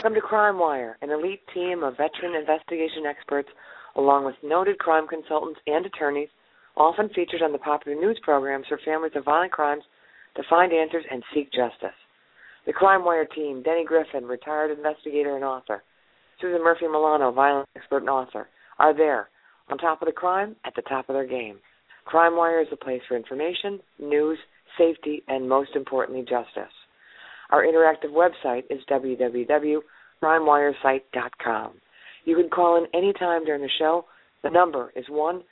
Welcome to Crime Wire, an elite team of veteran investigation experts along with noted crime consultants and attorneys, often featured on the popular news programs for families of violent crimes to find answers and seek justice. The Crime Wire team, Denny Griffin, retired investigator and author, Susan Murphy Milano, violent expert and author, are there, on top of the crime, at the top of their game. Crime Wire is a place for information, news, safety, and most importantly, justice. Our interactive website is www.crimewiresite.com. You can call in any time during the show. The number is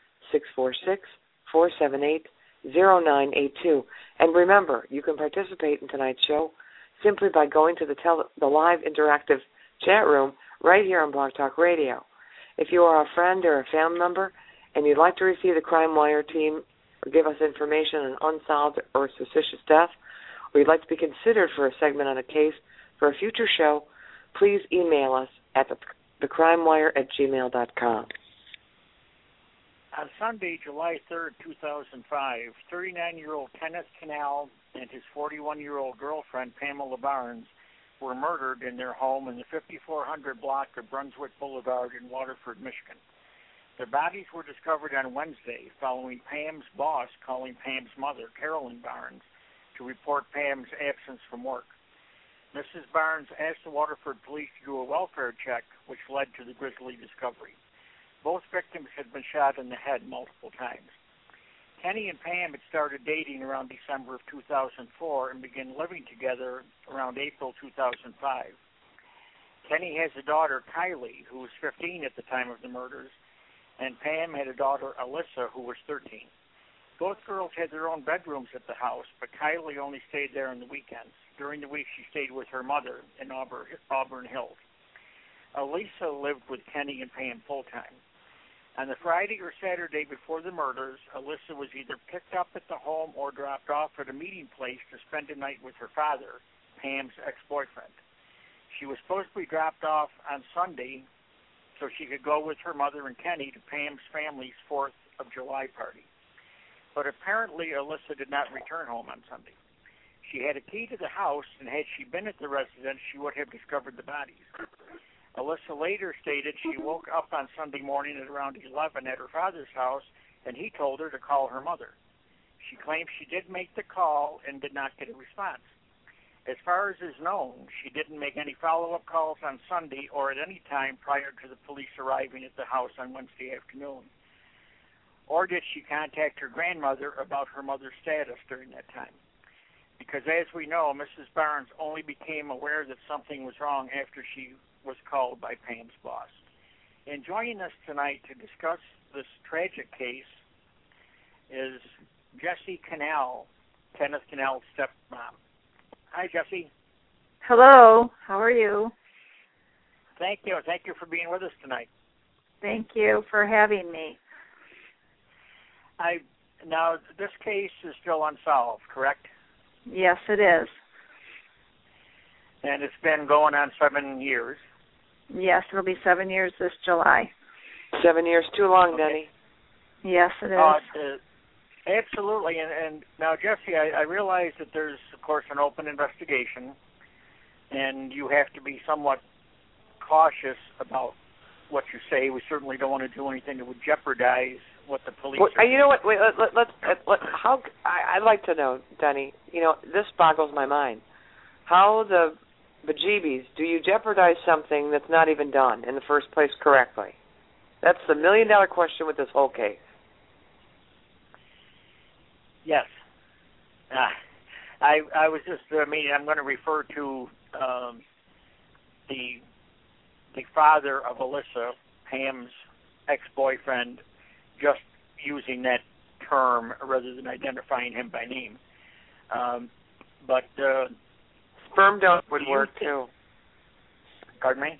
1-646-478-0982. And remember, you can participate in tonight's show simply by going to the live interactive chat room right here on Blog Talk Radio. If you are a friend or a family member and you'd like to receive the Crime Wire team or give us information on unsolved or suspicious death, or you'd like to be considered for a segment on a case for a future show, please email us at thecrimewire@gmail.com. On Sunday, July 3rd, 2005, 39-year-old Kenneth Canal and his 41-year-old girlfriend, Pamela Barnes, were murdered in their home in the 5400 block of Brunswick Boulevard in Waterford, Michigan. Their bodies were discovered on Wednesday following Pam's boss calling Pam's mother, Carolyn Barnes, to report Pam's absence from work. Mrs. Barnes asked the Waterford police to do a welfare check, which led to the grisly discovery. Both victims had been shot in the head multiple times. Kenny and Pam had started dating around December of 2004 and began living together around April 2005. Kenny has a daughter, Kylie, who was 15 at the time of the murders, and Pam had a daughter, Alyssa, who was 13. Both girls had their own bedrooms at the house, but Kylie only stayed there on the weekends. During the week, she stayed with her mother in Auburn Hills. Alyssa lived with Kenny and Pam full-time. On the Friday or Saturday before the murders, Alyssa was either picked up at the home or dropped off at a meeting place to spend a night with her father, Pam's ex-boyfriend. She was supposed to be dropped off on Sunday so she could go with her mother and Kenny to Pam's family's 4th of July party. But apparently Alyssa did not return home on Sunday. She had a key to the house, and had she been at the residence, she would have discovered the bodies. Alyssa later stated she woke up on Sunday morning at around 11 at her father's house, and he told her to call her mother. She claims she did make the call and did not get a response. As far as is known, she didn't make any follow-up calls on Sunday or at any time prior to the police arriving at the house on Wednesday afternoon. Or did she contact her grandmother about her mother's status during that time? Because as we know, Mrs. Barnes only became aware that something was wrong after she was called by Pam's boss. And joining us tonight to discuss this tragic case is Jessie Canal, Kenneth Canal's stepmom. Hi, Jessie. Hello. How are you? Thank you. Thank you for being with us tonight. Thank you for having me. Now, this case is still unsolved, correct? Yes, it is. And it's been going on 7 years. Yes, it'll be 7 years this July. 7 years, too long, Denny. Yes, it is. Absolutely. And now, Jessie, I realize that there's, of course, an open investigation, and you have to be somewhat cautious about what you say. We certainly don't want to do anything that would jeopardize what the police are. You know what? Wait, I'd like to know, Denny. You know, this boggles my mind. How the bejeebies do you jeopardize something that's not even done in the first place correctly? That's the million-dollar question with this whole case. Yes. I was just, I'm going to refer to the father of Alyssa, Pam's ex-boyfriend, just using that term rather than identifying him by name. But sperm donor would work too. Pardon me?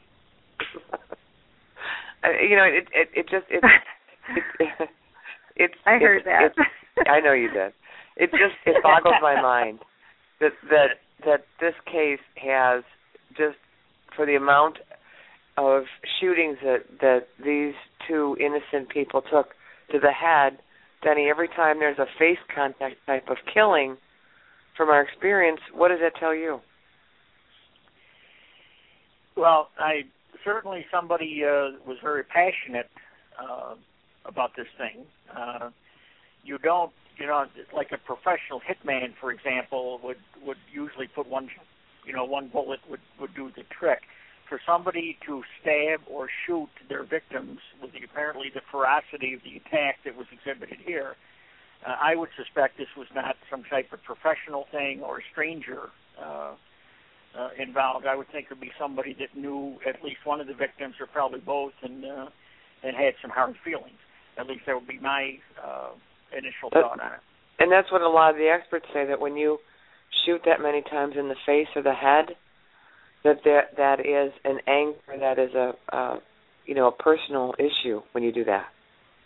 I heard that. I know you did. It boggles my mind that this case has, just for the amount of shootings that these two innocent people took to the head, Denny, every time there's a face contact type of killing, from our experience, what does that tell you? Well, certainly somebody was very passionate about this thing. You don't, like a professional hitman, for example, would usually put one bullet would do the trick. For somebody to stab or shoot their victims with apparently the ferocity of the attack that was exhibited here, I would suspect this was not some type of professional thing or stranger involved. I would think it would be somebody that knew at least one of the victims, or probably both, and had some hard feelings. At least that would be my initial thought on it. And that's what a lot of the experts say, that when you shoot that many times in the face or the head, that is an anger, that is a personal issue when you do that.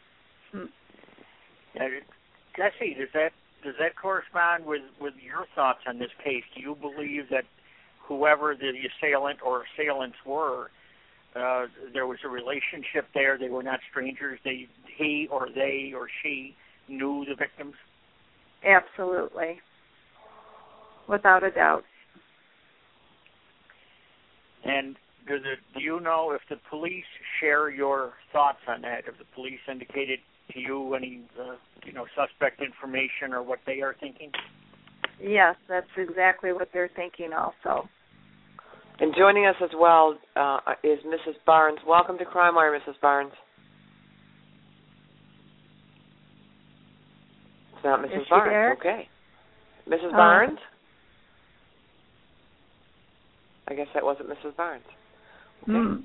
Jesse, does that correspond with your thoughts on this case? Do you believe that whoever the assailant or assailants were, there was a relationship there? They were not strangers. He or they or she knew the victims? Absolutely. Without a doubt. And do you know if the police share your thoughts on that? Have the police indicated to you any, suspect information or what they are thinking? Yes, that's exactly what they're thinking also. And joining us as well is Mrs. Barnes. Welcome to Crime Wire, Mrs. Barnes. It's not Mrs. Is she Barnes. there? Okay. Mrs. Barnes? I guess that wasn't Mrs. Barnes. Okay.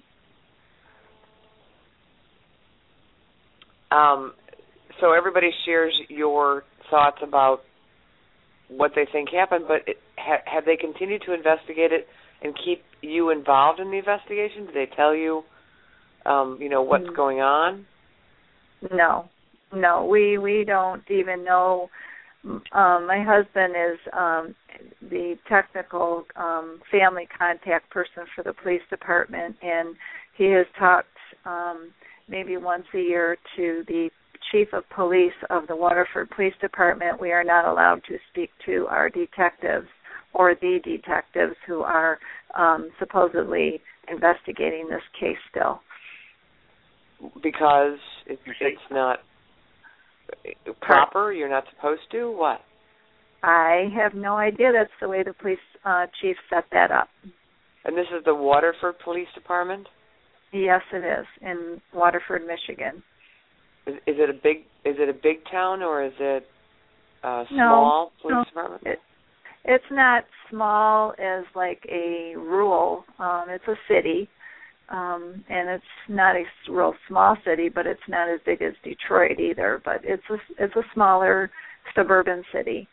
So everybody shares your thoughts about what they think happened, but have they continued to investigate it and keep you involved in the investigation? Do they tell you, what's going on? No, we don't even know. My husband is the technical family contact person for the police department, and he has talked maybe once a year to the chief of police of the Waterford Police Department. We are not allowed to speak to our detectives or the detectives who are supposedly investigating this case still. Because it's not proper? You're not supposed to? What? I have no idea. That's the way the police chief set that up. And this is the Waterford Police Department? Yes, it is, in Waterford, Michigan. Is it a big town, or is it a small police department? It's not small as like a rural. It's a city, and it's not a real small city, but it's not as big as Detroit either. But it's a smaller suburban city.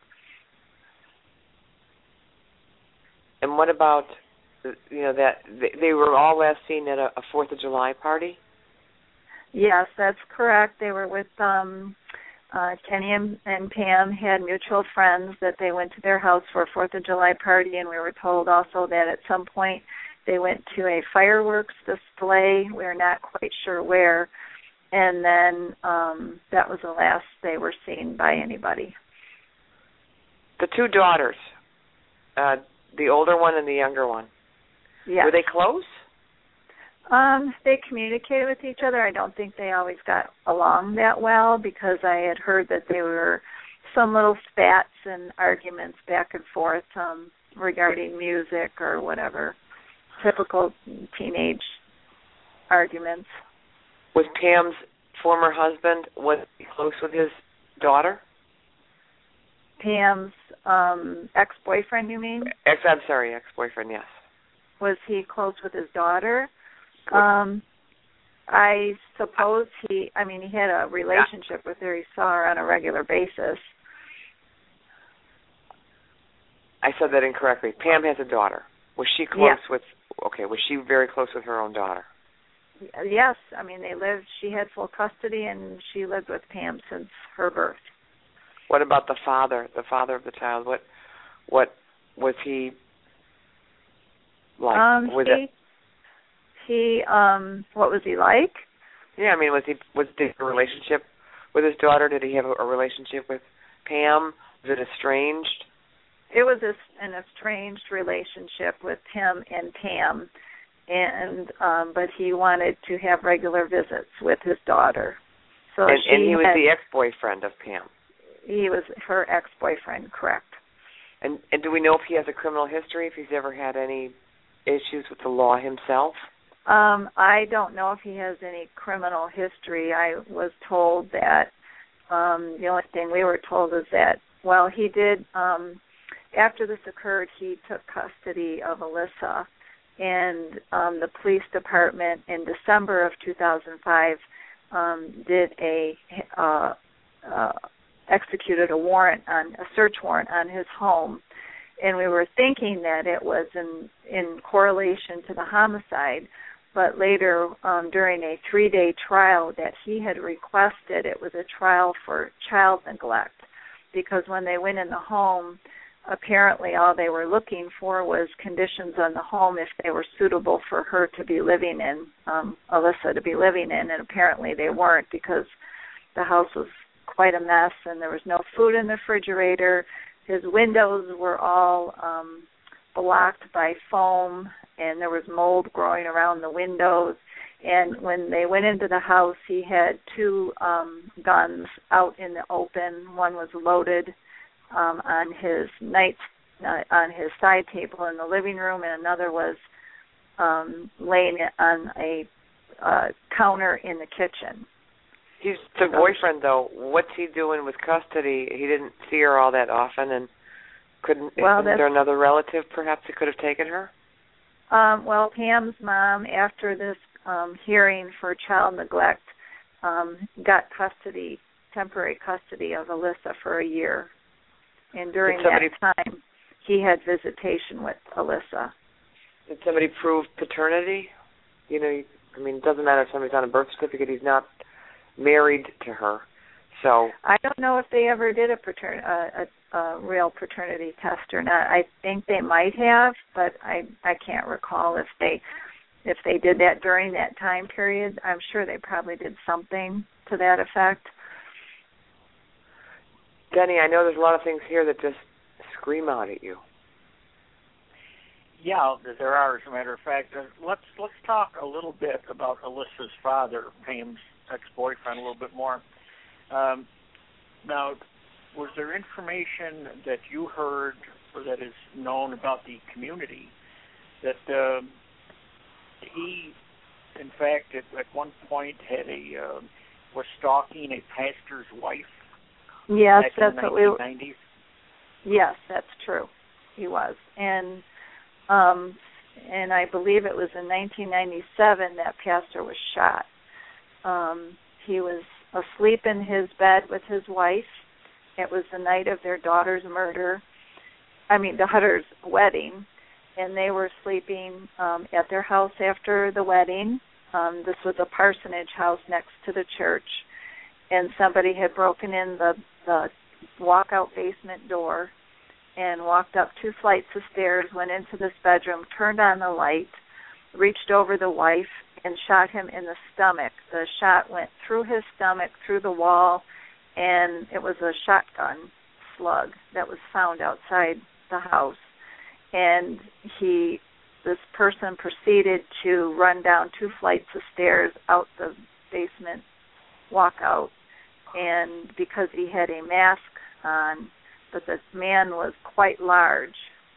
And what about that they were all last seen at a 4th of July party? Yes, that's correct. They were with Kenny and Pam had mutual friends that they went to their house for a 4th of July party, and we were told also that at some point they went to a fireworks display. We're not quite sure where. And then that was the last they were seen by anybody. The two daughters, the older one and the younger one, yes. Were they close? They communicated with each other. I don't think they always got along that well, because I had heard that there were some little spats and arguments back and forth regarding music or whatever, typical teenage arguments. Was Pam's former husband, was he close with his daughter? Pam's ex-boyfriend, you mean? Ex-boyfriend, yes. Was he close with his daughter? I suppose he had a relationship with her. He saw her on a regular basis. I said that incorrectly. Pam has a daughter. Was she close with, was she very close with her own daughter? Yes. They lived, she had full custody, and she lived with Pam since her birth. What about the father of the child? What was he like? What was he like? Yeah, was the relationship with his daughter? Did he have a relationship with Pam? Was it estranged? It was an estranged relationship with him and Pam, and but he wanted to have regular visits with his daughter. So and he was the ex-boyfriend of Pam. He was her ex-boyfriend, correct. And do we know if he has a criminal history, if he's ever had any issues with the law himself? I don't know if he has any criminal history. I was told that the only thing we were told is that, well, he did, after this occurred, he took custody of Alyssa, and the police department in December of 2005 did executed a search warrant on his home, and we were thinking that it was in correlation to the homicide, but later during a 3-day trial that he had requested, it was a trial for child neglect, because when they went in the home, apparently all they were looking for was conditions on the home if they were suitable for her to be living in, Alyssa to be living in, and apparently they weren't, because the house was quite a mess and there was no food in the refrigerator. His windows were all blocked by foam, and there was mold growing around the windows. And when they went into the house, he had 2 guns out in the open. One was loaded on his on his side table in the living room, and another was laying on a counter in the kitchen. He's the boyfriend, though. What's he doing with custody? He didn't see her all that often, and isn't there another relative perhaps that could have taken her? Well, Pam's mom, after this hearing for child neglect, got temporary custody of Alyssa for a year. And during that time, he had visitation with Alyssa. Did somebody prove paternity? It doesn't matter if somebody's on a birth certificate. He's not married to her. So I don't know if they ever did a real paternity test or not. I think they might have, but I can't recall if they did that during that time period. I'm sure they probably did something to that effect. Denny, I know there's a lot of things here that just scream out at you. Yeah, there are, as a matter of fact. Let's talk a little bit about Alyssa's father, Pam's ex-boyfriend, a little bit more. Now, was there information that you heard or that is known about the community that he, in fact, at one point was stalking a pastor's wife? Yes, that's what we were. Yes, that's true. He was, and I believe it was in 1997 that pastor was shot. He was asleep in his bed with his wife. It was the night of their daughter's wedding, and they were sleeping at their house after the wedding. This was a parsonage house next to the church, and somebody had broken in the walkout basement door and walked up 2 flights of stairs, went into this bedroom, turned on the light, reached over the wife, and shot him in the stomach. The shot went through his stomach, through the wall, and it was a shotgun slug that was found outside the house. And this person proceeded to run down 2 flights of stairs out the basement walkout, and because he had a mask on, but this man was quite large,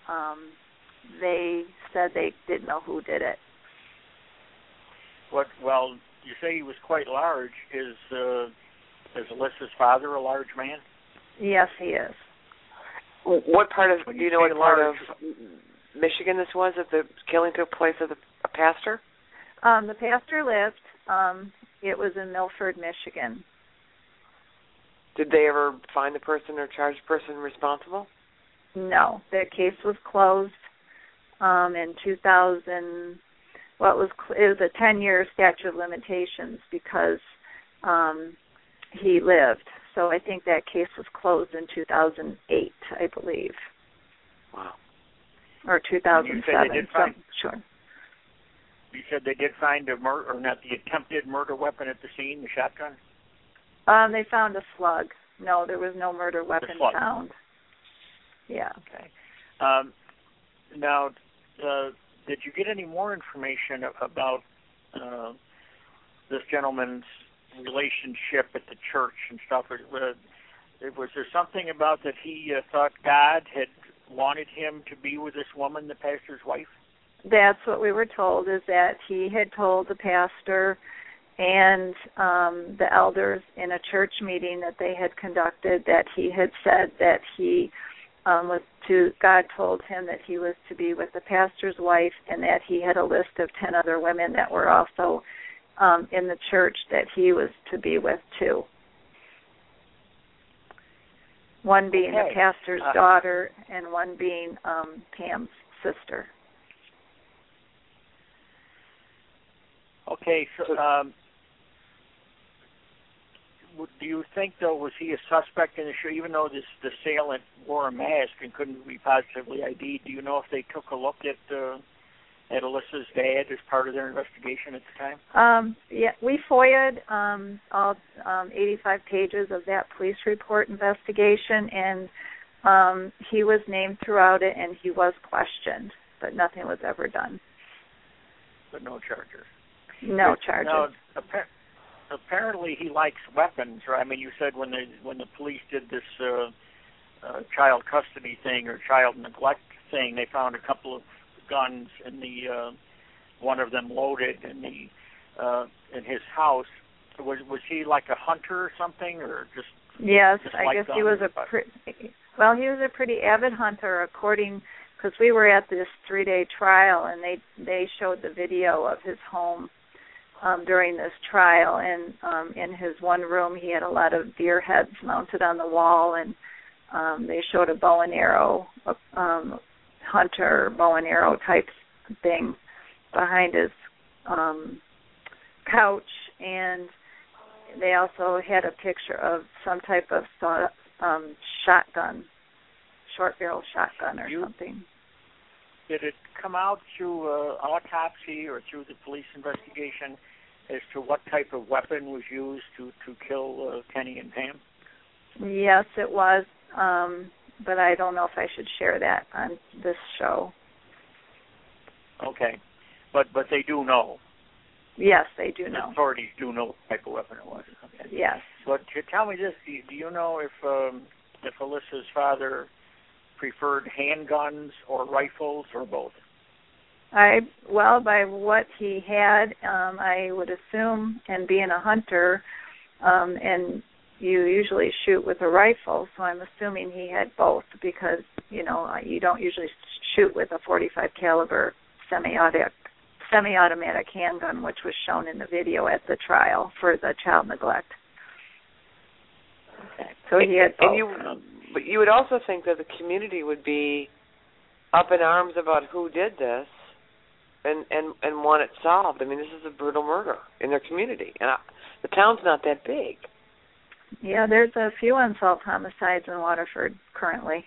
they said they didn't know who did it. Well, you say he was quite large. Is Alyssa's father a large man? Yes, he is. What part of, do you know what part of Michigan this was that the killing took place of a pastor? The pastor lived, it was in Milford, Michigan. Did they ever find the person or charge the person responsible? No, the case was closed in 2000. Well, it was a 10-year statute of limitations because he lived. So I think that case was closed in 2008, I believe. Wow. Or 2007. You said they did find, sure. You said they did find the attempted murder weapon at the scene, the shotgun? They found a slug. No, there was no murder weapon found. Yeah. Okay. Now, did you get any more information about this gentleman's relationship at the church and stuff? Was there something about that he thought God had wanted him to be with this woman, the pastor's wife? That's what we were told, is that he had told the pastor and the elders in a church meeting that they had conducted that he had said that he God told him that he was to be with the pastor's wife, and that he had a list of 10 other women that were also in the church that he was to be with too. One being the pastor's daughter and one being Pam's sister. Okay, so do you think, though, was he a suspect in the show, even though the assailant wore a mask and couldn't be positively ID'd? Do you know if they took a look at Alyssa's dad as part of their investigation at the time? Yeah, we FOIA'd all 85 pages of that police report investigation, and he was named throughout it, and he was questioned, but nothing was ever done. But no charges? No charges. Now, apparently he likes weapons, right? I mean, you said when the police did this child custody thing or child neglect thing, they found a couple of guns in the one of them loaded in his house. Was he like a hunter or something, or just? Yes, just I like guess guns? he was he was a pretty avid hunter, because we were at this 3-day trial, and they showed the video of his home during this trial, and in his one room he had a lot of deer heads mounted on the wall, and they showed a bow and arrow, hunter bow and arrow type thing behind his couch, and they also had a picture of some type of shotgun, short barrel shotgun or something. Did it come out through autopsy or through the police investigation as to what type of weapon was used to kill Kenny and Pam? Yes, it was, but I don't know if I should share that on this show. Okay, but they do know. Yes, they do know. The authorities do know what type of weapon it was. Okay. Yes. But tell me this: do you know if Alyssa's father preferred handguns or rifles or both? By what he had, I would assume, and being a hunter, and you usually shoot with a rifle, so I'm assuming he had both, because, you don't usually shoot with a .45 caliber semi-automatic handgun, which was shown in the video at the trial for the child neglect. Okay. So he had both. But you would also think that the community would be up in arms about who did this and want it solved. I mean, this is a brutal murder in their community. And the town's not that big. Yeah, there's a few unsolved homicides in Waterford currently.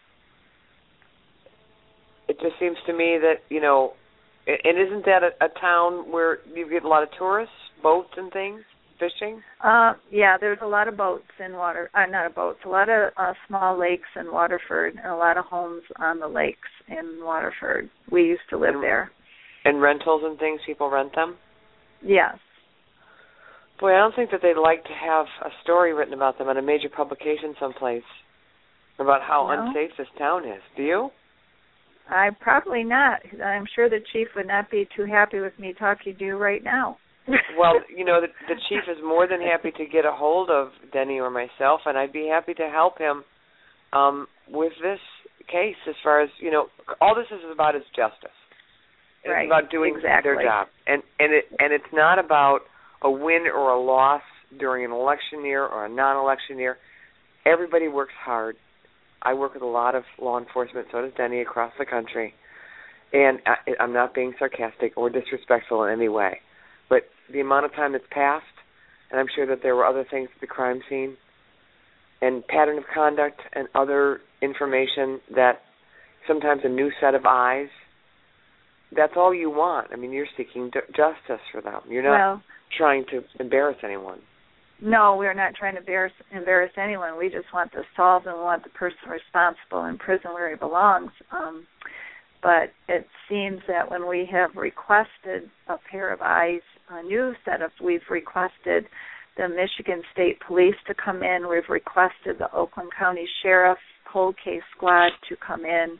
It just seems to me that, and isn't that a town where you get a lot of tourists, boats and things? Fishing? Yeah, there's a lot of boats in a lot of small lakes in Waterford, and a lot of homes on the lakes in Waterford. We used to live there. And rentals and things, people rent them? Yes. Boy, I don't think that they'd like to have a story written about them in a major publication someplace about how unsafe this town is. Do you? Probably not. I'm sure the chief would not be too happy with me talking to you right now. Well, the chief is more than happy to get a hold of Denny or myself, and I'd be happy to help him with this case. As far as all this is about is justice. Right. It's about doing exactly. their job, and it's not about a win or a loss during an election year or a non-election year. Everybody works hard. I work with a lot of law enforcement. So does Denny across the country, and I'm not being sarcastic or disrespectful in any way. But the amount of time that's passed, and I'm sure that there were other things at the crime scene, and pattern of conduct and other information that sometimes a new set of eyes, that's all you want. I mean, you're seeking justice for them. You're not trying to embarrass anyone. No, we're not trying to embarrass anyone. We just want this solved, and we want the person responsible in prison where he belongs. But it seems that when we have requested a pair of eyes, a new set of, we've requested the Michigan State Police to come in. We've requested the Oakland County Sheriff Cold Case Squad to come in.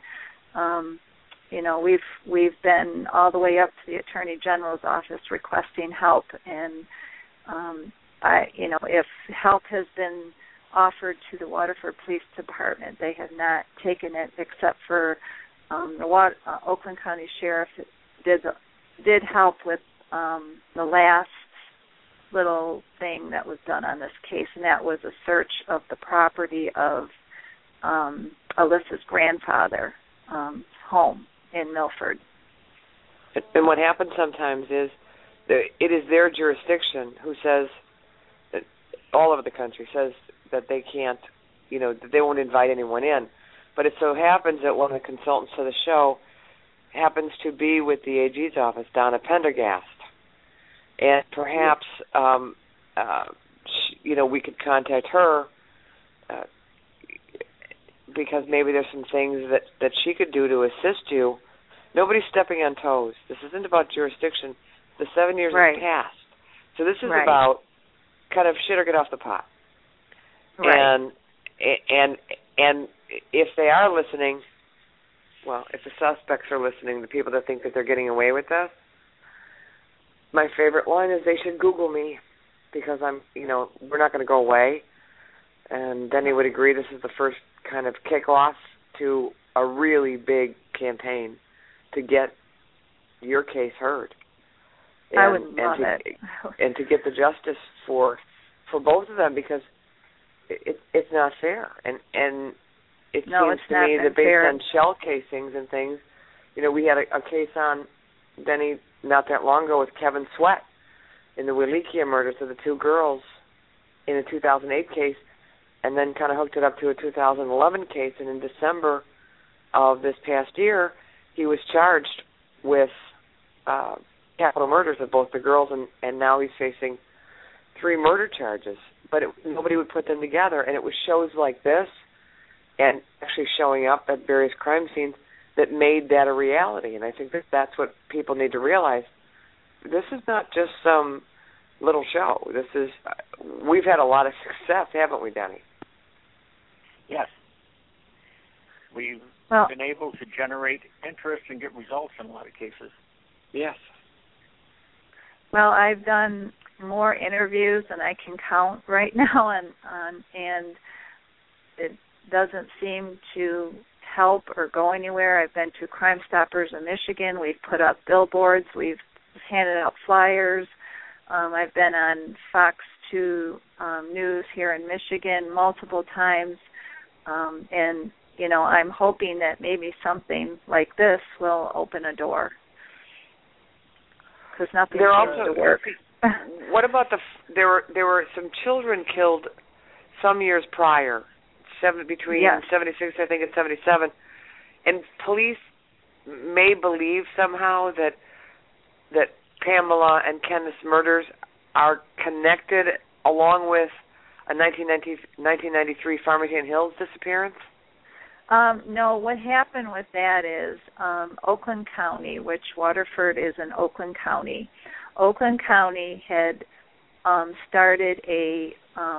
We've been all the way up to the Attorney General's office requesting help, and if help has been offered to the Waterford Police Department, they have not taken it, except for the Oakland County Sheriff did help with the last little thing that was done on this case, and that was a search of the property of Alyssa's grandfather home in Milford. And what happens sometimes is it is their jurisdiction who says that all over the country says that they can't, that they won't invite anyone in. But it so happens that one of the consultants to the show happens to be with the AG's office, Donna Pendergast. And perhaps, we could contact her because maybe there's some things that she could do to assist you. Nobody's stepping on toes. This isn't about jurisdiction. The 7 years right. has passed. So this is right. about kind of shit or get off the pot. Right. And if they are listening, well, if the suspects are listening, the people that think that they're getting away with this, my favorite line is they should Google me because we're not going to go away. And Denny would agree this is the first kind of kickoff to a really big campaign to get your case heard. And, I would love it. And to get the justice for both of them, because it's not fair. And it seems to me that based on shell casings and things, we had a case on, Denny, not that long ago with Kevin Sweat in the Welekia murders of the two girls in a 2008 case, and then kind of hooked it up to a 2011 case. And in December of this past year, he was charged with capital murders of both the girls, and now he's facing 3 murder charges. But nobody would put them together, and it was shows like this and actually showing up at various crime scenes that made that a reality. And I think that's what people need to realize. This is not just some little show. We've had a lot of success, haven't we, Denny? Yes. We've been able to generate interest and get results in a lot of cases. Yes. Well, I've done more interviews than I can count right now, and it doesn't seem to help or go anywhere. I've been to Crime Stoppers in Michigan. We've put up billboards. We've handed out flyers. I've been on Fox 2 News here in Michigan multiple times, and I'm hoping that maybe something like this will open a door, because nothing seems to work. What about there were some children killed some years prior, between 76, I think, and 77, and police may believe somehow that Pamela and Kenneth's murders are connected along with a 1993 Farmington Hills disappearance? No, what happened with that is Oakland County, which Waterford is in Oakland County. Oakland County had started a,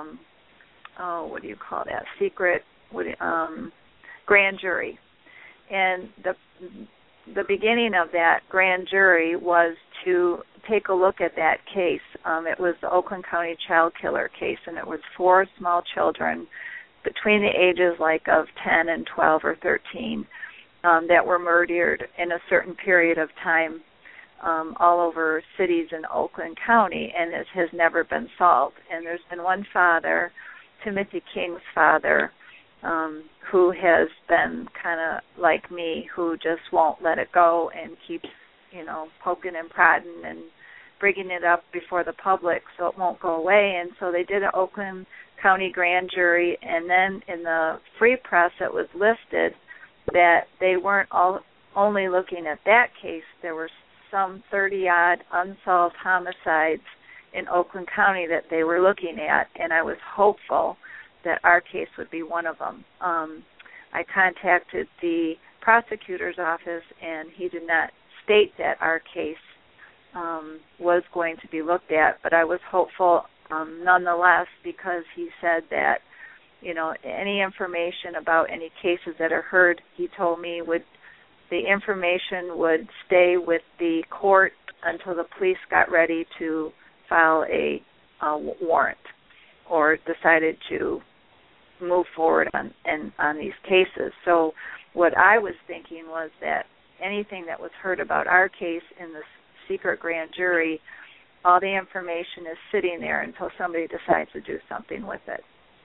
secret grand jury. And the beginning of that grand jury was to take a look at that case. It was the Oakland County child killer case, and it was 4 small children between the ages of 10 and 12 or 13 that were murdered in a certain period of time all over cities in Oakland County, and it has never been solved. And there's been one father, Timothy King's father, who has been kind of like me, who just won't let it go and keeps, poking and prodding and bringing it up before the public so it won't go away. And so they did an Oakland County grand jury, and then in the Free Press it was listed that they weren't only looking at that case. There were some 30-odd unsolved homicides in Oakland County that they were looking at, and I was hopeful that our case would be one of them. I contacted the prosecutor's office, and he did not state that our case was going to be looked at, but I was hopeful nonetheless, because he said that, any information about any cases that are heard, he told me the information would stay with the court until the police got ready to file a warrant or decided to move forward on these cases. So what I was thinking was that anything that was heard about our case in the secret grand jury, all the information is sitting there until somebody decides to do something with it.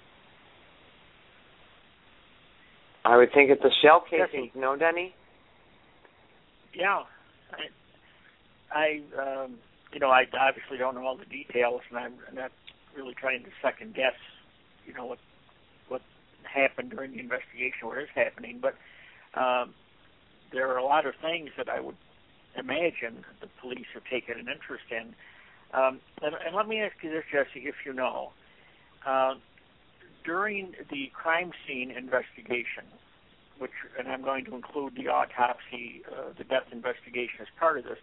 I would think it's a shell casing, no, Denny? Yeah. I obviously don't know all the details, and I'm not really trying to second guess, what happened during the investigation or is happening, but there are a lot of things that I would imagine the police have taken an interest in. And let me ask you this, Jesse, if you know. During the crime scene investigation, and I'm going to include the autopsy, the death investigation as part of this,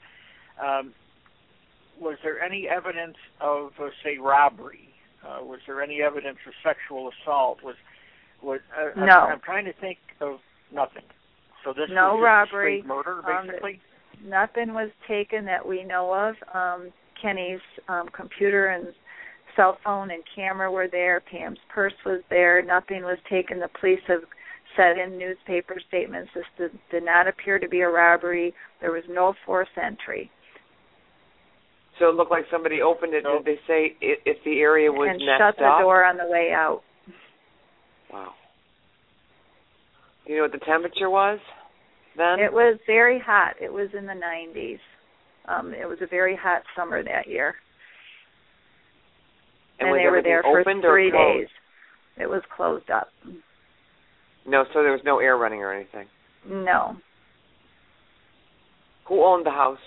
was there any evidence of, say, robbery? Was there any evidence of sexual assault? No. I'm trying to think of nothing. So this no was robbery, straight murder, basically? Nothing was taken that we know of. Kenny's computer and cell phone and camera were there. Pam's purse was there. Nothing was taken. The police have said in newspaper statements this did not appear to be a robbery. There was no forced entry. So it looked like somebody opened it. Did they say if the area was and messed shut the up? door on the way out? Wow. Do you know what the temperature was then? It was very hot. It was in the 90s. It was a very hot summer that year. And they were there for 3 days. It was closed up. No, so there was no air running or anything? No. Who owned the house?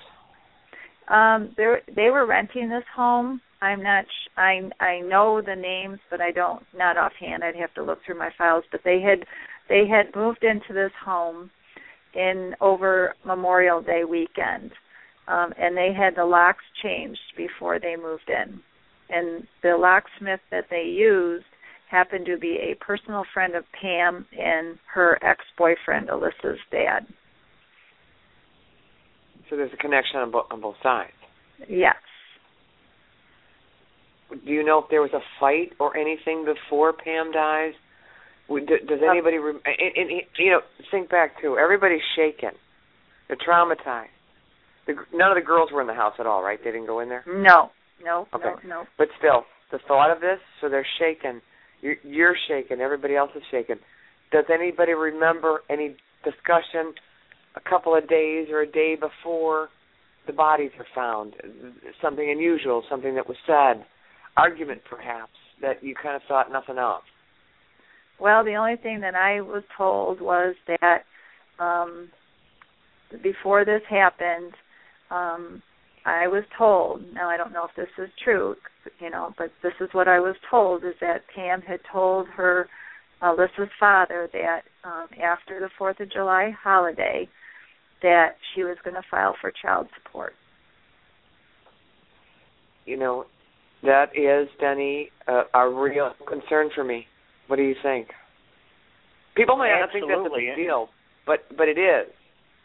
They were renting this home. I'm not. I know the names, but not offhand. I'd have to look through my files. But they had moved into this home over Memorial Day weekend, and they had the locks changed before they moved in. And the locksmith that they used happened to be a personal friend of Pam and her ex-boyfriend, Alyssa's dad. So there's a connection on both sides. Yes. Do you know if there was a fight or anything before Pam dies? Does anybody think back too? Everybody's shaken. They're traumatized. None of the girls were in the house at all, right? They didn't go in there? No. Okay. No. But still, the thought of this, so they're shaken. You're shaken. Everybody else is shaken. Does anybody remember any discussion a couple of days or a day before the bodies are found? Something unusual, something that was said, argument perhaps, that you kind of thought nothing of? Well, the only thing that I was told was that before this happened, I was told, now I don't know if this is true, but this is what I was told, is that Pam had told her, Alyssa's father, that after the 4th of July holiday, that she was going to file for child support. That is, Denny, a real concern for me. What do you think? People might not think that's a big deal, but it is.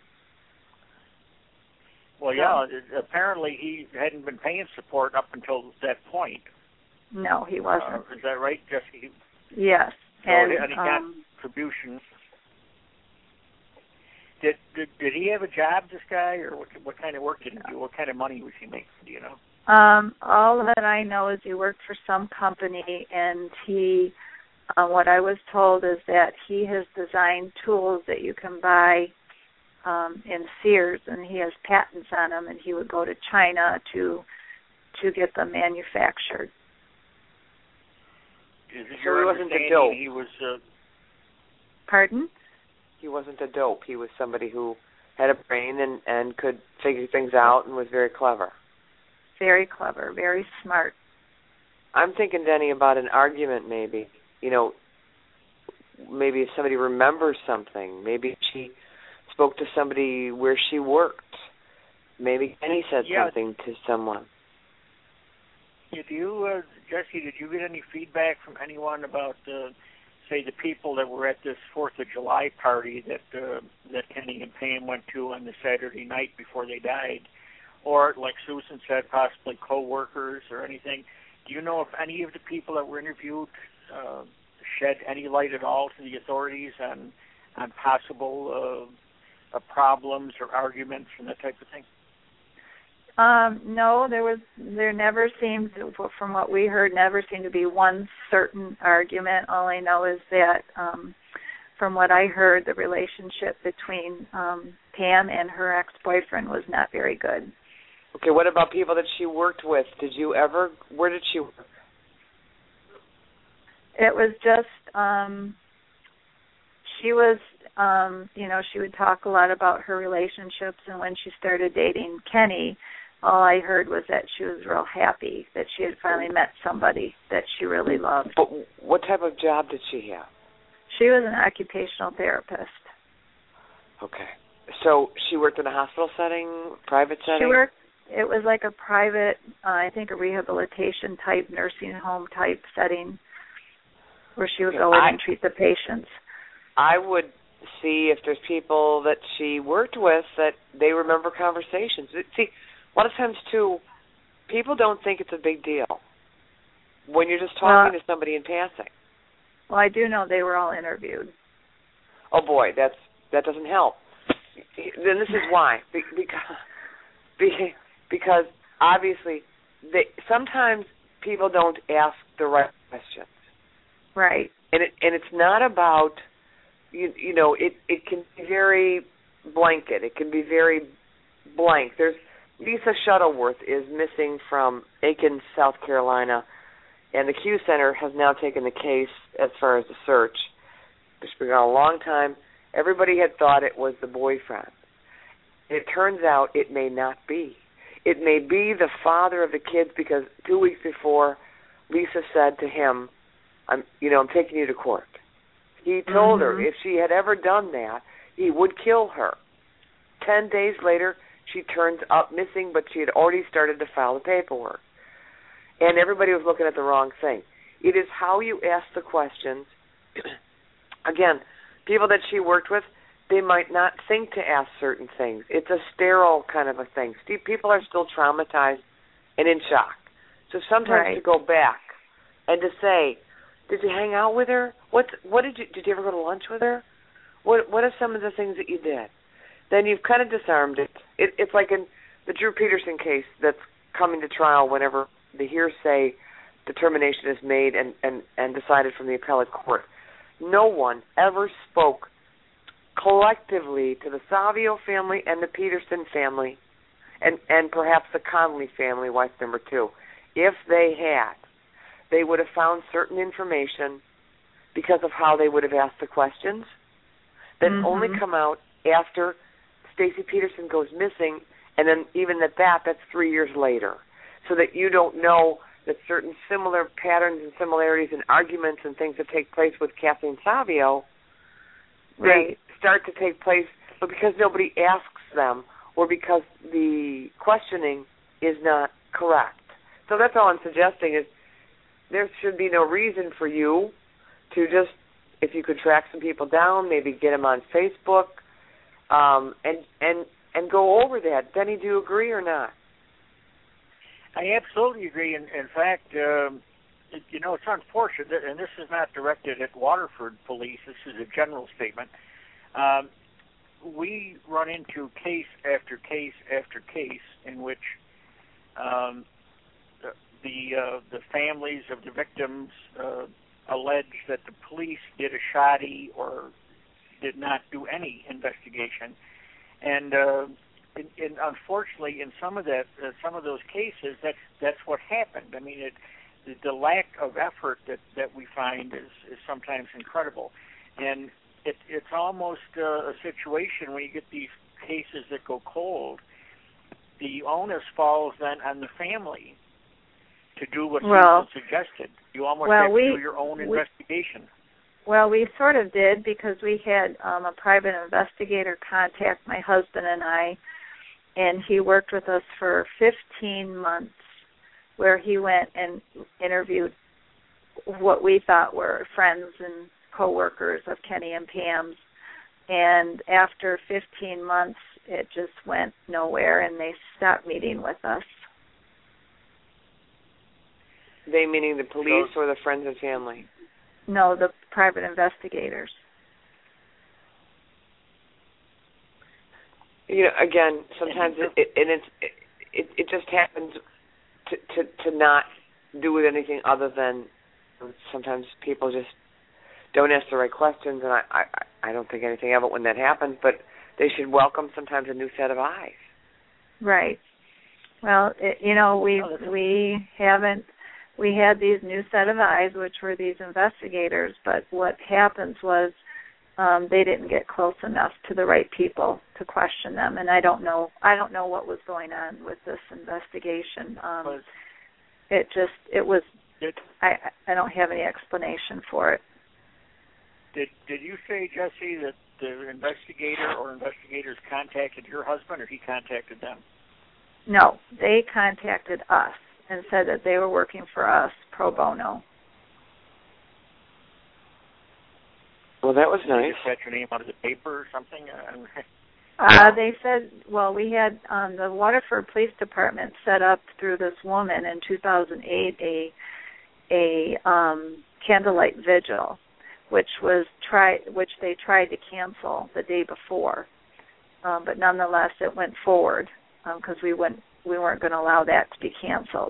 Well, yeah, apparently he hadn't been paying support up until that point. No, he wasn't. Is that right, Jesse? Yes. So any contributions. Did he have a job, this guy, or what kind of work did he do? What kind of money was he making, do you know? All that I know is he worked for some company, and he, what I was told is that he has designed tools that you can buy in Sears, and he has patents on them, and he would go to China to get them manufactured. So he wasn't a dope. He was. Pardon? He wasn't a dope. He was somebody who had a brain and could figure things out and was very clever. Very clever, very smart. I'm thinking, Denny, about an argument maybe. Maybe if somebody remembers something, maybe she spoke to somebody where she worked. Maybe Kenny said something to someone. Did you, Jesse, did you get any feedback from anyone about, say, the people that were at this 4th of July party that Kenny and Pam went to on the Saturday night before they died? Or, like Susan said, possibly co-workers or anything? Do you know if any of the people that were interviewed shed any light at all to the authorities on possible problems or arguments and that type of thing? No, there never seemed, from what we heard, never seemed to be one certain argument. All I know is that from what I heard, the relationship between Pam and her ex-boyfriend was not very good. Okay, what about people that she worked with? Where did she work? It was just, she was, she would talk a lot about her relationships, and when she started dating Kenny, all I heard was that she was real happy that she had finally met somebody that she really loved. But what type of job did she have? She was an occupational therapist. Okay. So she worked in a hospital setting, private setting? It was like a private, I think a rehabilitation type, nursing home type setting where she would go in and treat the patients. I would see if there's people that she worked with that they remember conversations. See, a lot of times, too, people don't think it's a big deal when you're just talking to somebody in passing. Well, I do know they were all interviewed. Oh, boy, that doesn't help. Then this is why. Because obviously, sometimes people don't ask the right questions. Right. And it's not about, it can be very blanket. It can be very blank. Lisa Shuttleworth is missing from Aiken, South Carolina, and the Q Center has now taken the case as far as the search. It's been a long time. Everybody had thought it was the boyfriend. It turns out it may not be. It may be the father of the kids, because 2 weeks before, Lisa said to him, I'm taking you to court. He told her if she had ever done that, he would kill her. 10 days later, she turns up missing, but she had already started to file the paperwork. And everybody was looking at the wrong thing. It is how you ask the questions. Again, people that she worked with, they might not think to ask certain things. It's a sterile kind of a thing. People are still traumatized and in shock. So sometimes to go back and to say, did you hang out with her? What did you ever go to lunch with her? What are some of the things that you did? Then you've kind of disarmed it. It's like in the Drew Peterson case that's coming to trial whenever the hearsay determination is made and decided from the appellate court. No one ever spoke collectively to the Savio family and the Peterson family and perhaps the Connolly family, wife number 2. If they had, they would have found certain information because of how they would have asked the questions that only come out after Stacey Peterson goes missing, and then even that's 3 years later, so that you don't know that certain similar patterns and similarities and arguments and things that take place with Kathleen Savio, they start to take place, but because nobody asks them or because the questioning is not correct. So that's all I'm suggesting is there should be no reason for you to just, if you could track some people down, maybe get them on Facebook, and go over that. Denny, do you agree or not? I absolutely agree. In fact, it's unfortunate, and this is not directed at Waterford Police. This is a general statement. We run into case after case after case in which the families of the victims allege that the police did a shoddy or did not do any investigation, and unfortunately, in some of those cases, that's what happened. I mean, the lack of effort that we find is sometimes incredible, and it's almost a situation when you get these cases that go cold. The onus falls then on the family to do what Susan suggested. You almost have to do your own investigation. Well, we sort of did because we had a private investigator contact my husband and I, and he worked with us for 15 months where he went and interviewed what we thought were friends and coworkers of Kenny and Pam's. And after 15 months, it just went nowhere, and they stopped meeting with us. They meaning the police or the friends and family? No, the private investigators. You know, again, sometimes it just happens to not do with anything other than sometimes people just don't ask the right questions, and I don't think anything of it when that happens, but they should welcome sometimes a new set of eyes. Right. Well, we had these new set of eyes, which were these investigators, but what happens was they didn't get close enough to the right people to question them, and I don't know what was going on with this investigation. I don't have any explanation for it. Did you say, Jesse, that the investigator or investigators contacted your husband, or he contacted them? No, they contacted us and said that they were working for us pro bono. Well, that was nice. Did you set your name out of the paper or something? They said, well, we had the Waterford Police Department set up through this woman in 2008 a candlelight vigil, which they tried to cancel the day before, but nonetheless it went forward because we weren't going to allow that to be canceled.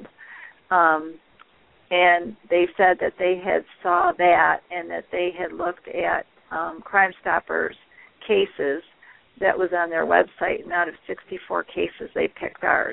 And they said that they had saw that and that they had looked at Crime Stoppers cases that was on their website, and out of 64 cases, they picked ours.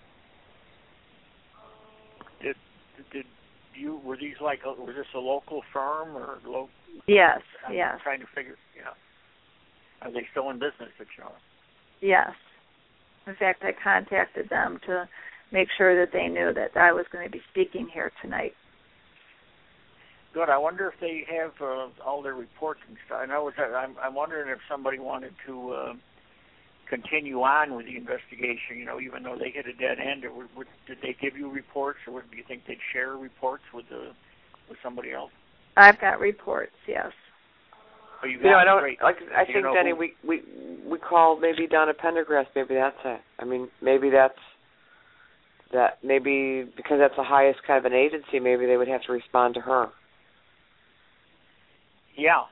Were these was this a local firm or local? Yes, I'm yes. trying to figure, are they still in business, Yes. In fact, I contacted them to make sure that they knew that I was going to be speaking here tonight. Good. I wonder if they have all their reports and stuff. I'm wondering if somebody wanted to continue on with the investigation, even though they hit a dead end. Or did they give you reports, or do you think they'd share reports with somebody else? I've got reports, yes. Oh, you got I think, Denny, we call maybe Donna Pendergrass. Maybe that's it. I mean, maybe maybe because that's the highest kind of an agency, maybe they would have to respond to her. Yeah.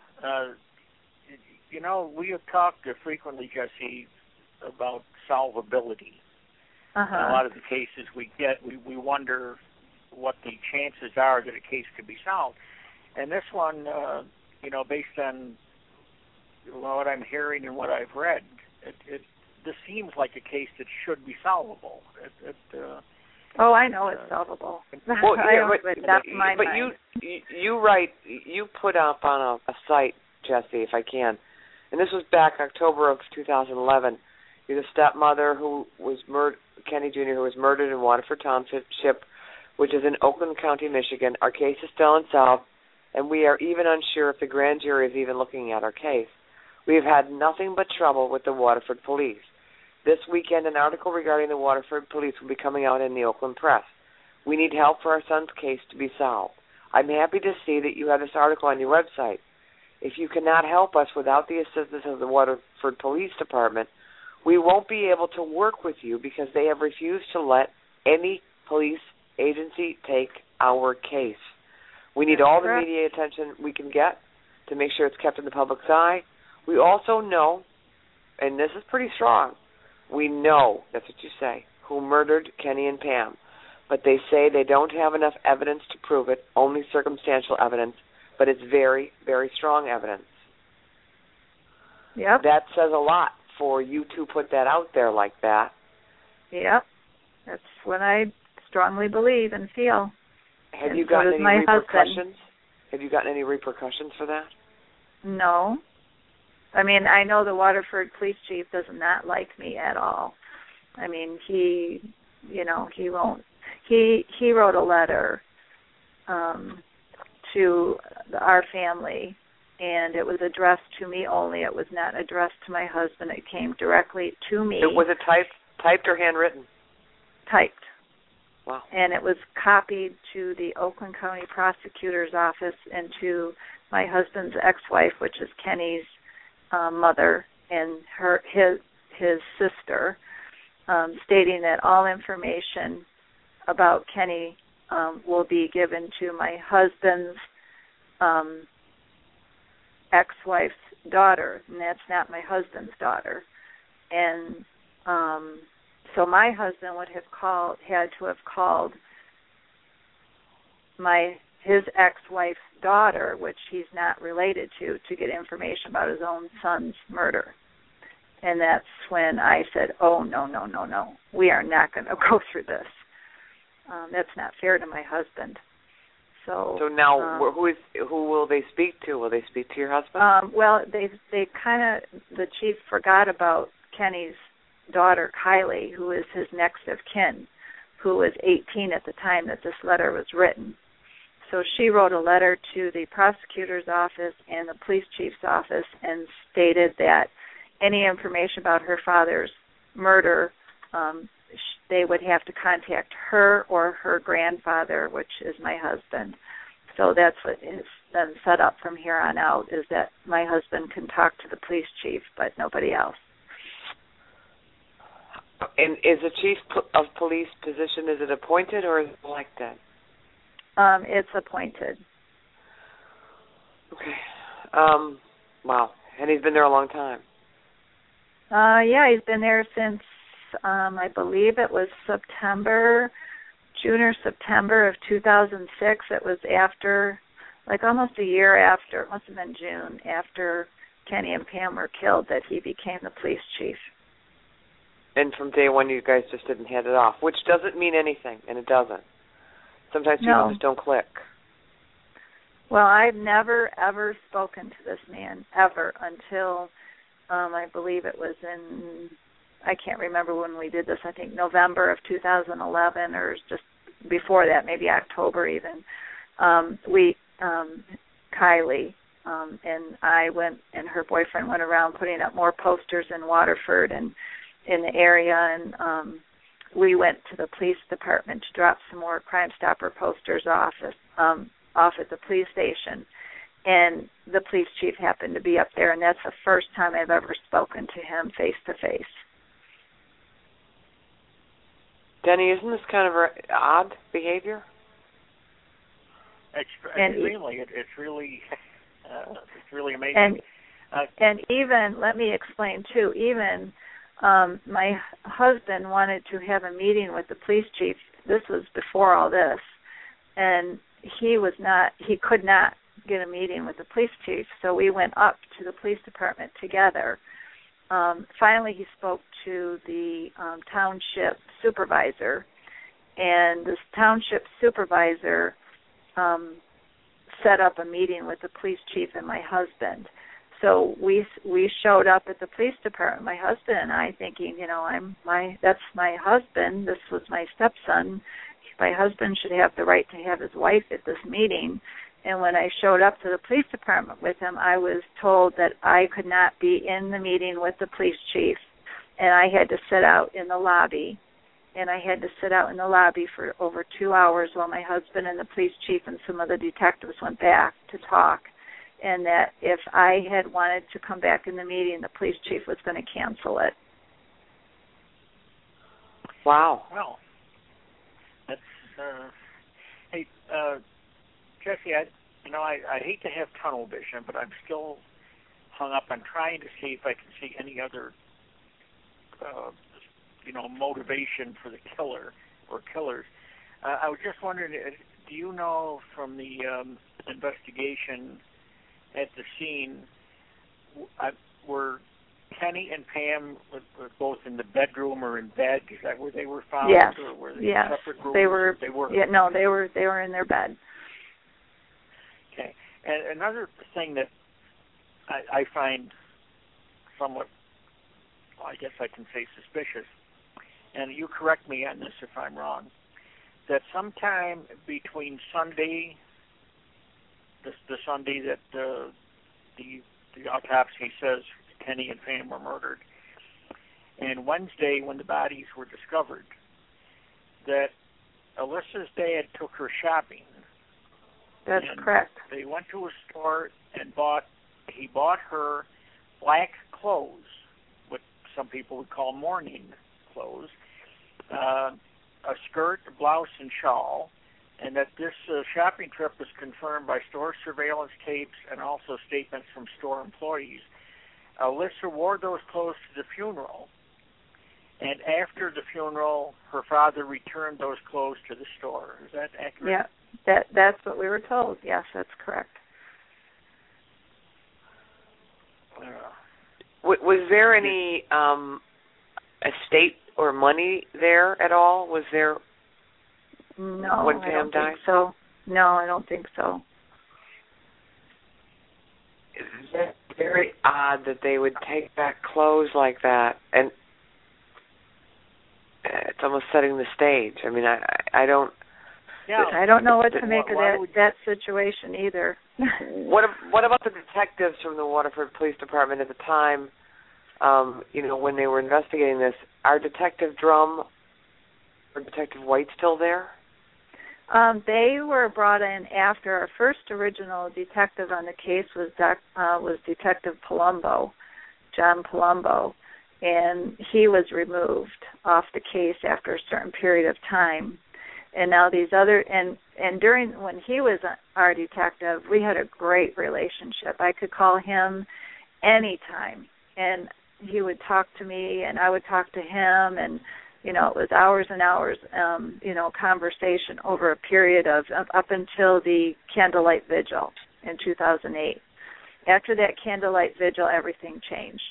We have talked frequently, Jesse, about solvability. Uh-huh. In a lot of the cases we get, we wonder what the chances are that a case could be solved. And this one, based on what I'm hearing and what I've read, this seems like a case that should be solvable. Oh, I know it's solvable. Well, yeah, that's my mind. You put up on a site, Jesse, if I can, and this was back October of 2011. You're the stepmother who was Kenny Jr., who was murdered in Waterford Township, which is in Oakland County, Michigan. Our case is still unsolved, and we are even unsure if the grand jury is even looking at our case. We have had nothing but trouble with the Waterford police. This weekend, an article regarding the Waterford police will be coming out in the Oakland Press. We need help for our son's case to be solved. I'm happy to see that you have this article on your website. If you cannot help us without the assistance of the Waterford Police Department, we won't be able to work with you because they have refused to let any police agency take our case. We need all the media attention we can get to make sure it's kept in the public's eye. We also know, and this is pretty strong, we know, that's what you say, who murdered Kenny and Pam. But they say they don't have enough evidence to prove it, only circumstantial evidence, but it's very, very strong evidence. Yep. That says a lot for you to put that out there like that. Yep. That's what I strongly believe and feel. Have you gotten any repercussions? Have you gotten any repercussions for that? No. I mean, I know the Waterford police chief does not like me at all. I mean, he won't. He wrote a letter to our family and it was addressed to me only. It was not addressed to my husband. It came directly to me. Was it typed or handwritten? Typed. Wow. And it was copied to the Oakland County Prosecutor's Office and to my husband's ex-wife, which is Kenny's mother, and his sister, stating that all information about Kenny will be given to my husband's ex-wife's daughter, and that's not my husband's daughter. And so my husband would have had to have called his ex-wife's daughter, which he's not related to get information about his own son's murder. And that's when I said, oh, no, we are not going to go through this. That's not fair to my husband. So now, who will they speak to? Will they speak to your husband? Well, they kind of, the chief forgot about Kenny's daughter, Kylie, who is his next of kin, who was 18 at the time that this letter was written. So she wrote a letter to the prosecutor's office and the police chief's office and stated that any information about her father's murder, they would have to contact her or her grandfather, which is my husband. So that's what is then set up from here on out, is that my husband can talk to the police chief, but nobody else. And is the chief of police position, is it appointed or is it elected? It's appointed. Okay. Wow. And he's been there a long time. Yeah, he's been there since, I believe it was June or September of 2006. It was after, like almost a year after, it must have been June, after Kenny and Pam were killed, that he became the police chief. And from day one, you guys just didn't hit it off, which doesn't mean anything, and it doesn't. Sometimes people just don't click. Well, I've never, ever spoken to this man, ever, until I believe it was in, I can't remember when we did this, I think November of 2011 or just before that, maybe October even. Kylie and I went, and her boyfriend went around putting up more posters in Waterford and in the area, and we went to the police department to drop some more Crime Stopper posters off at the police station. And the police chief happened to be up there, and that's the first time I've ever spoken to him face-to-face. Denny, isn't this kind of odd behavior? Extremely. It's really amazing. And even, let me explain, too, even my husband wanted to have a meeting with the police chief. This was before all this. And he could not get a meeting with the police chief, so we went up to the police department together. Finally, he spoke to the township supervisor, and this township supervisor set up a meeting with the police chief and my husband. So we showed up at the police department, my husband and I, thinking, that's my husband. This was my stepson. My husband should have the right to have his wife at this meeting. And when I showed up to the police department with him, I was told that I could not be in the meeting with the police chief, and I had to sit out in the lobby. And I had to sit out in the lobby for over 2 hours while my husband and the police chief and some of the detectives went back to talk. And that if I had wanted to come back in the meeting, the police chief was going to cancel it. Wow. Well, that's, hey, Jesse, I hate to have tunnel vision, but I'm still hung up on trying to see if I can see any other, motivation for the killer or killers. I was just wondering, do you know from the investigation at the scene, were Kenny and Pam were both in the bedroom or in bed? Is that where they were found? Yes. Or were they yes. separate rooms? They were. Yeah, no, they were in their bed. Okay. And another thing that I find somewhat, I guess I can say suspicious, and you correct me on this if I'm wrong, that sometime between Sunday, the Sunday that the autopsy says Kenny and Pam were murdered. And Wednesday, when the bodies were discovered, that Alyssa's dad took her shopping. That's correct. They went to a store and he bought her black clothes, what some people would call mourning clothes, a skirt, a blouse, and shawl, and that this shopping trip was confirmed by store surveillance tapes and also statements from store employees. Alyssa wore those clothes to the funeral, and after the funeral, her father returned those clothes to the store. Is that accurate? Yeah, that's what we were told. Yes, that's correct. Was there any estate or money there at all? Was there? No, when I Pam don't died? think so. No, I don't think so. It's very odd that they would take back clothes like that, and it's almost setting the stage. I mean, I don't. Yeah. I don't know what to make of that situation either. What about the detectives from the Waterford Police Department at the time? When they were investigating this, are Detective Drum or Detective White still there? They were brought in after. Our first original detective on the case was Detective Palumbo, John Palumbo, and he was removed off the case after a certain period of time. And now these other and during when he was our detective, we had a great relationship. I could call him anytime, and he would talk to me, and I would talk to him, and it was hours and hours, conversation over a period of up until the candlelight vigil in 2008. After that candlelight vigil, everything changed.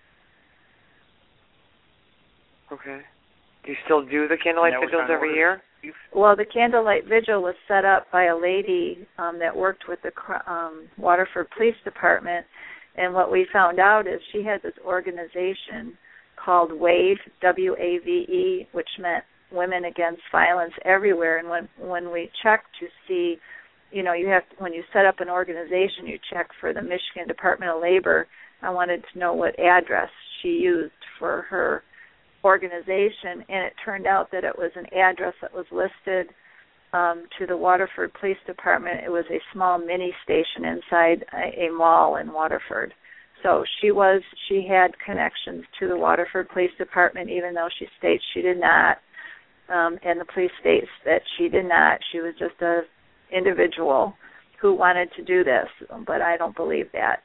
Okay. Do you still do the candlelight vigils every year? Well, the candlelight vigil was set up by a lady that worked with the Waterford Police Department, and what we found out is she had this organization called WAVE, W-A-V-E, which meant Women Against Violence Everywhere. And when we checked to see, when you set up an organization, you check for the Michigan Department of Labor. I wanted to know what address she used for her organization, and it turned out that it was an address that was listed to the Waterford Police Department. It was a small mini station inside a mall in Waterford. So she had connections to the Waterford Police Department, even though she states she did not, and the police states that she did not. She was just an individual who wanted to do this, but I don't believe that.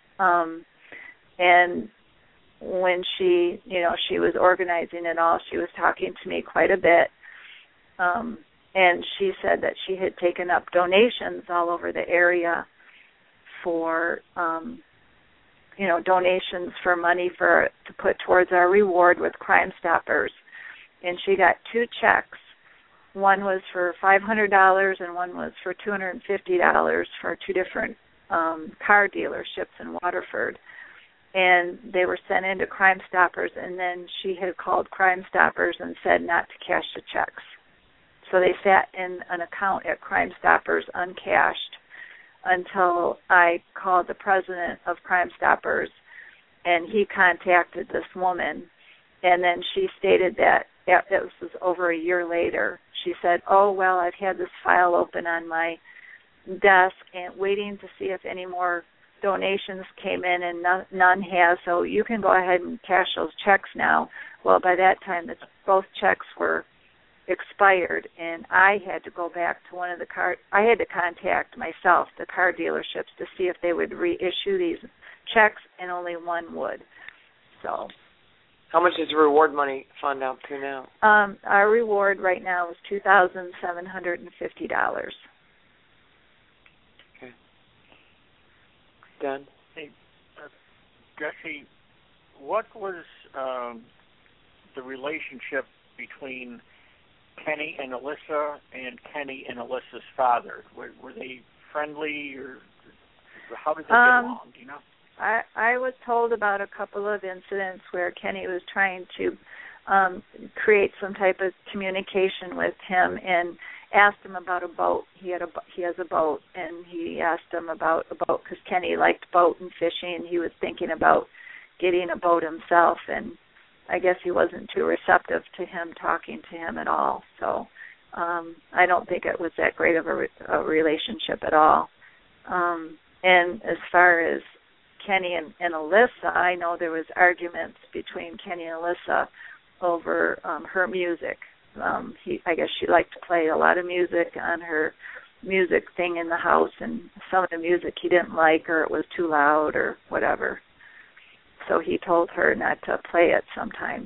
And when she was organizing it all, she was talking to me quite a bit, and she said that she had taken up donations all over the area for donations for money to put towards our reward with Crime Stoppers. And she got 2 checks. One was for $500 and one was for $250 for 2 different car dealerships in Waterford. And they were sent into Crime Stoppers, and then she had called Crime Stoppers and said not to cash the checks. So they sat in an account at Crime Stoppers uncashed until I called the president of Crime Stoppers, and he contacted this woman, and then she stated that it was over a year later. She said, oh, well, I've had this file open on my desk and waiting to see if any more donations came in, and none has, so you can go ahead and cash those checks now. Well, by that time, both checks were expired, and I had to go back to I had to contact myself, the car dealerships, to see if they would reissue these checks, and only one would. So, how much is the reward money fund out to now? Our reward right now is $2,750. Okay. Done. Hey, Jesse, what was the relationship between Kenny and Alyssa and Kenny and Alyssa's father? Were they friendly, or how did they get along? Do you know? I was told about a couple of incidents where Kenny was trying to create some type of communication with him, and asked him about a boat. He has a boat, and he asked him about a boat because Kenny liked boat and fishing. He was thinking about getting a boat himself, and I guess he wasn't too receptive to him talking to him at all. So I don't think it was that great of a relationship at all. And as far as Kenny and Alyssa, I know there was arguments between Kenny and Alyssa over her music. I guess she liked to play a lot of music on her music thing in the house, and some of the music he didn't like, or it was too loud or whatever. So he told her not to play it sometimes.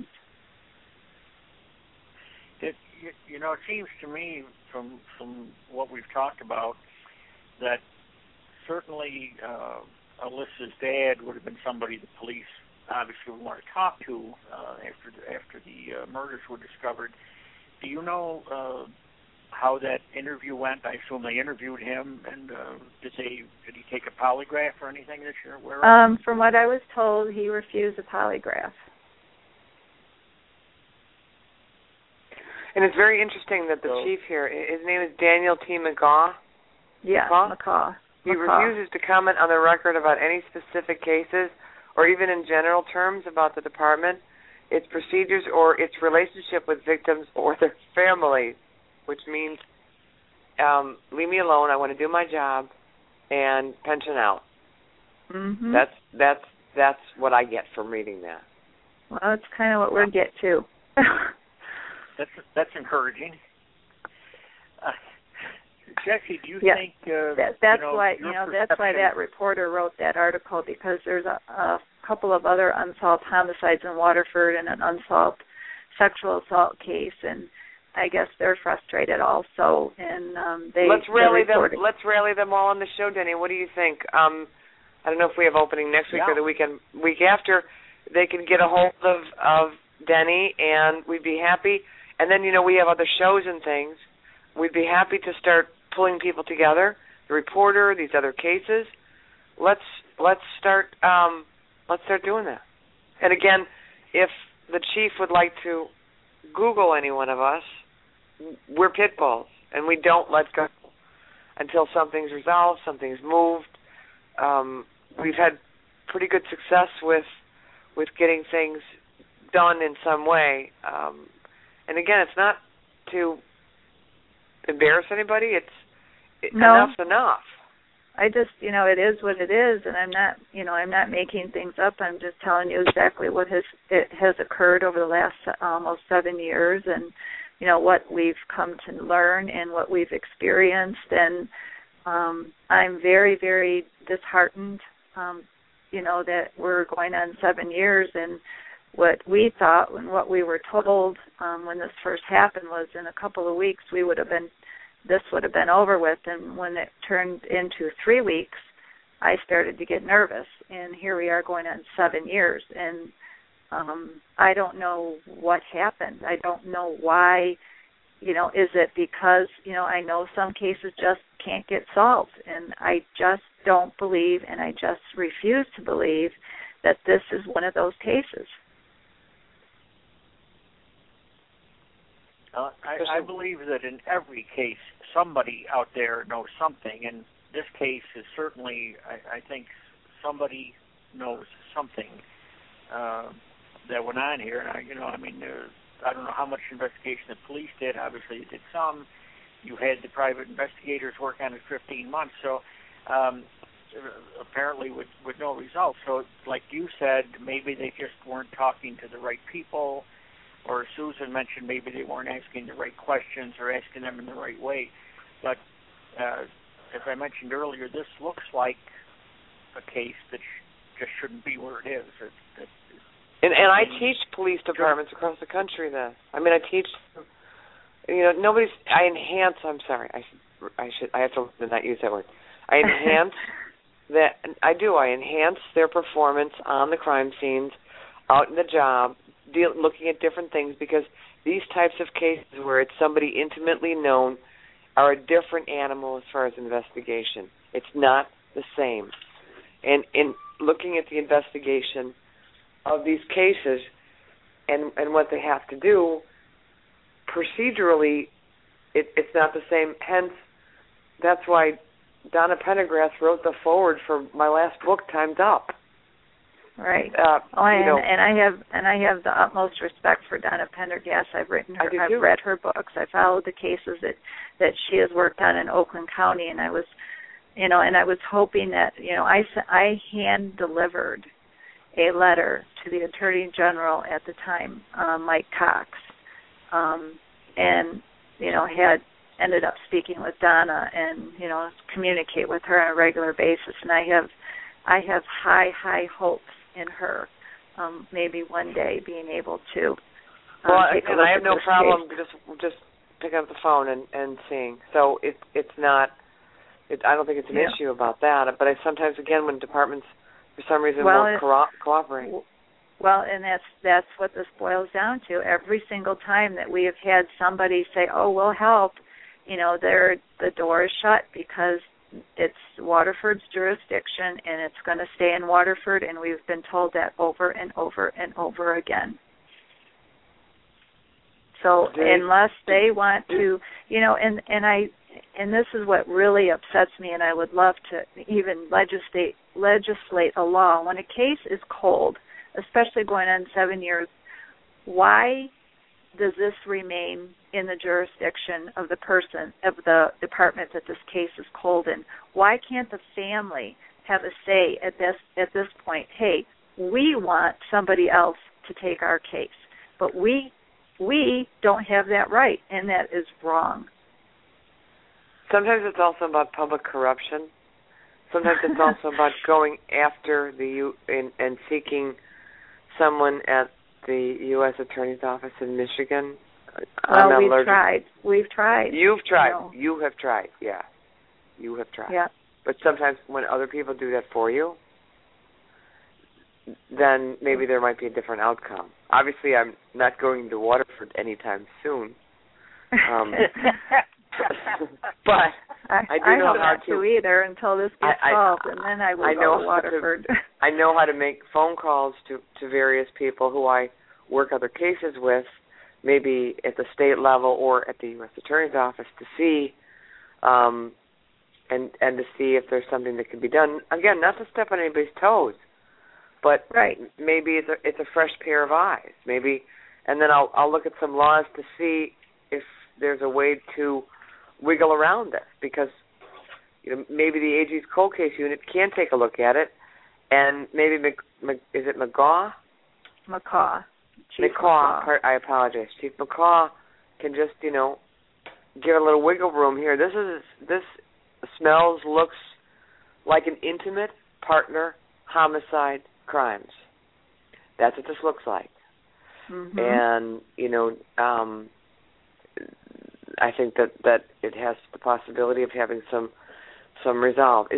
It seems to me from what we've talked about that certainly Alyssa's dad would have been somebody the police obviously would want to talk to after the murders were discovered. Do you know how that interview went? I assume they interviewed him, and did he take a polygraph or anything that you're aware of? From what I was told, he refused a polygraph. And it's very interesting that the chief here, his name is Daniel T. McCaw. Yeah, McCaw. He refuses to comment on the record about any specific cases or even in general terms about the department, its procedures, or its relationship with victims or their families, which means leave me alone, I want to do my job, and pension out. Mm-hmm. That's what I get from reading that. Well, that's kind of what we get, too. That's encouraging. Jesse, do you think that's why that reporter wrote that article, because there's a couple of other unsolved homicides in Waterford and an unsolved sexual assault case, and I guess they're frustrated also. And let's rally them all on the show, Denny. What do you think? I don't know if we have opening next week or the week after. They can get a hold of Denny, and we'd be happy. And then we have other shows and things. We'd be happy to start pulling people together. The reporter, these other cases. Let's start doing that. And again, if the chief would like to Google any one of us, we're pit bulls, and we don't let go until something's resolved, something's moved. We've had pretty good success with getting things done in some way. And again, it's not to embarrass anybody. Enough's enough. I just, it is what it is, and I'm not making things up. I'm just telling you exactly what has occurred over the last almost 7 years, and what we've come to learn and what we've experienced. And I'm very, very disheartened, that we're going on 7 years, and what we thought and what we were told when this first happened was in a couple of weeks this would have been over with. And when it turned into 3 weeks, I started to get nervous. And here we are going on 7 years. And I don't know what happened. I don't know why. Is it because, I know some cases just can't get solved. And I just don't believe, and I just refuse to believe that this is one of those cases. I believe that in every case, somebody out there knows something, and this case is certainly, I think, somebody knows something that went on here. And I don't know how much investigation the police did. Obviously, they did some. You had the private investigators work on it 15 months, so apparently with no results. So, like you said, maybe they just weren't talking to the right people. Or Susan mentioned maybe they weren't asking the right questions or asking them in the right way. But as I mentioned earlier, this looks like a case that just shouldn't be where it is. And I teach police departments across the country that. I teach, I enhance, I'm sorry, I have to not use that word. I enhance I enhance their performance on the crime scenes, out in the job, looking at different things, because these types of cases where it's somebody intimately known are a different animal as far as investigation. It's not the same. And in looking at the investigation of these cases and what they have to do, procedurally, it's not the same. Hence, that's why Donna Pendergrass wrote the foreword for my last book, Time's Up. Right. And I have the utmost respect for Donna Pendergrass. I've read her books. I followed the cases that she has worked on in Oakland County, and I was hoping that, I hand delivered a letter to the Attorney General at the time, Mike Cox, and had ended up speaking with Donna and communicate with her on a regular basis, and I have high hopes in her, maybe one day being able to. I have no problem just picking up the phone and seeing. So it's not. I don't think it's an issue about that. But I sometimes, again, when departments for some reason won't cooperate. Well, and that's what this boils down to. Every single time that we have had somebody say, "Oh, we'll help," the door is shut because it's Waterford's jurisdiction and it's going to stay in Waterford, and we've been told that over and over and over again. So unless they want to, and this is what really upsets me, and I would love to even legislate a law. When a case is cold, especially going on 7 years, why does this remain in the jurisdiction of the person, of the department that this case is cold in? Why can't the family have a say at this point? Hey, we want somebody else to take our case, but we don't have that right, and that is wrong. Sometimes it's also about public corruption. Sometimes it's also about going after and seeking someone at the U.S. Attorney's Office in Michigan. Well, we've tried. You've tried. You have tried, yeah. You have tried. Yeah. But sometimes when other people do that for you, then maybe there might be a different outcome. Obviously, I'm not going to Waterford anytime soon. But I do know how to either until this gets solved, and then I will go to Waterford. I know how to make phone calls to various people who I work other cases with, maybe at the state level or at the U.S. Attorney's Office, to see and to see if there's something that can be done. Again, not to step on anybody's toes, but maybe it's a fresh pair of eyes. Maybe, and then I'll look at some laws to see if there's a way to wiggle around this, because maybe the AG's cold case unit can take a look at it, and maybe is it McCaw? McCaw. I apologize. Chief McCaw can just give a little wiggle room here. This looks like an intimate partner homicide crimes. That's what this looks like. Mm-hmm. And I think that it has the possibility of having some resolve.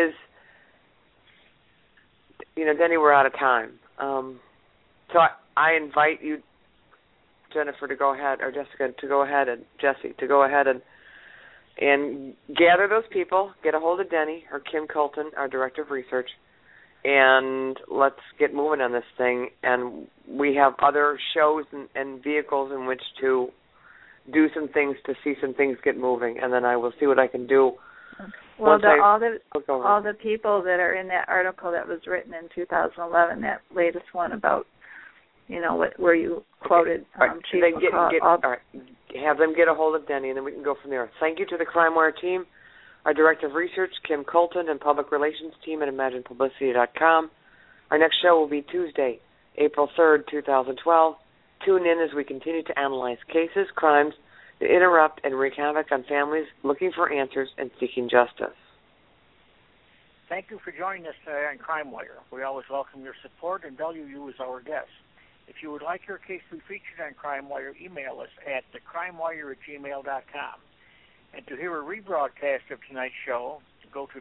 Denny, we're out of time. So I invite you, Jennifer, to go ahead, or Jessica, to go ahead, and Jesse, to go ahead and gather those people, get a hold of Denny or Kim Colton, our Director of Research, and let's get moving on this thing. And we have other shows and vehicles in which to do some things, to see some things get moving, and then I will see what I can do. Well, all the people that are in that article that was written in 2011, that latest one about, where you quoted Chief McCaw. All right. Have them get a hold of Denny, and then we can go from there. Thank you to the CrimeWire team, our Director of Research, Kim Colton, and Public Relations team at ImaginePublicity.com. Our next show will be Tuesday, April 3rd, 2012. Tune in as we continue to analyze cases, crimes that interrupt and wreak havoc on families looking for answers and seeking justice. Thank you for joining us today on CrimeWire. We always welcome your support and value you as our guest. If you would like your case to be featured on CrimeWire, email us at thecrimewire@gmail.com. And to hear a rebroadcast of tonight's show, go to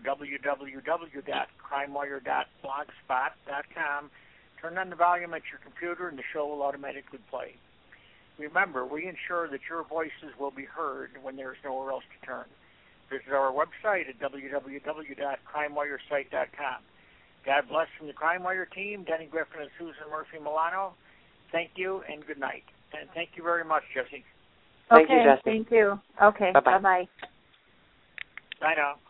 www.crimewire.blogspot.com. Turn on the volume at your computer, and the show will automatically play. Remember, we ensure that your voices will be heard when there is nowhere else to turn. Visit our website at www.crimewiresite.com. God bless from the CrimeWire team, Denny Griffin and Susan Murphy Milano. Thank you and good night. And thank you very much, Jesse. Thank you, Jesse. Thank you. Okay. Bye-bye. Bye-bye. Bye now.